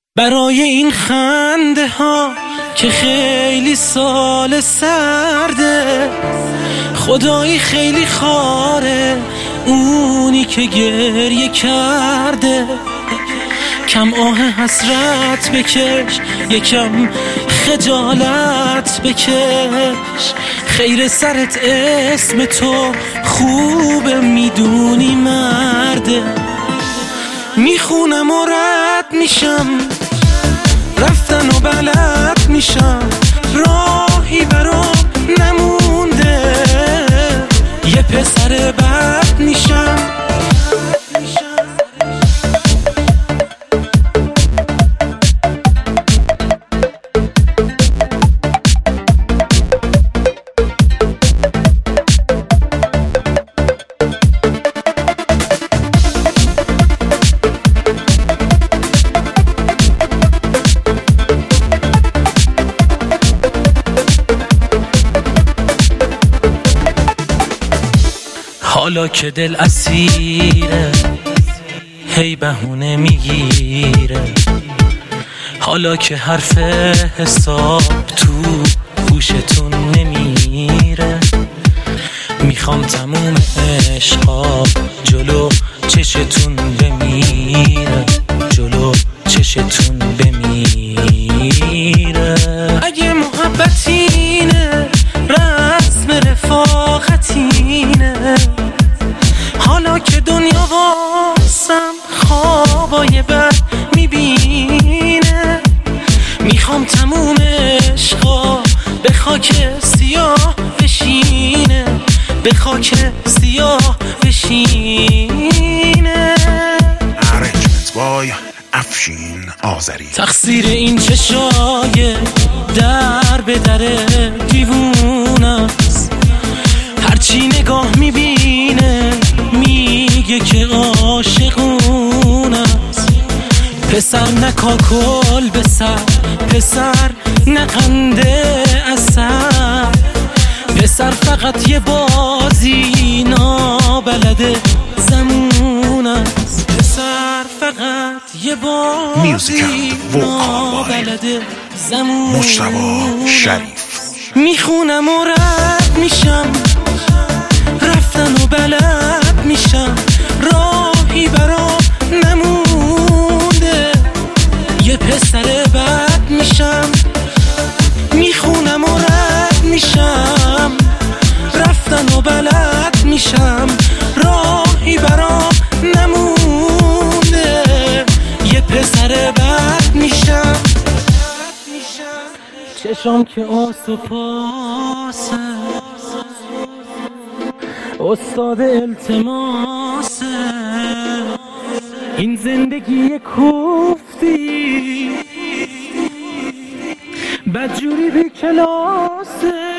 برای این خنده ها که خیلی سال سرده، خدایی خیلی خاره اونی که گریه کرده. کم آه حسرت بکش، یکم خجالت بکش، خیر سرت اسم تو خوبه میدونی مرده. میخونم و رد میشم، رفتن و بلد میشم، راهی برام نمونده، یه پسر بد میشم. حالا که دل اسیره هی بهونه میگیره، حالا که حرف حساب تو گوشتون نمیره، میخوام تموم عشقا جلو چشتون بمیره، جلو چشتون بمیره. اگه محبتینه رسم رفاقتینه، حالا که دنیا واسم خوابای بد میبینه، میخوام تموم عشقا به خاک سیاه بشینه، به خاک سیاه بشینه. Arrangement by افشین آذری. تقصیر این چشای در به در دیوونست، هرچی نگاه میبینه میگه که عاشقونست. پسر نکاکل به سر، پسر نقنده اثر، پسر فقط یه بازی نابلده زمونست، پسر فقط یه بازی نابلده زمونست. مجتبی شریف. میخونم و رد میشم، رفتن و بلد میشم، راهی برام نمونده، یه پسر بد میشم. میخونم و رد میشم، رفتن و بلد میشم، راهی برام نمونده، یه پسر بد میشم. چشام که آس و پاسه، استاد التماسه، این زندگی کوفتی بدجوری بی کلاسه.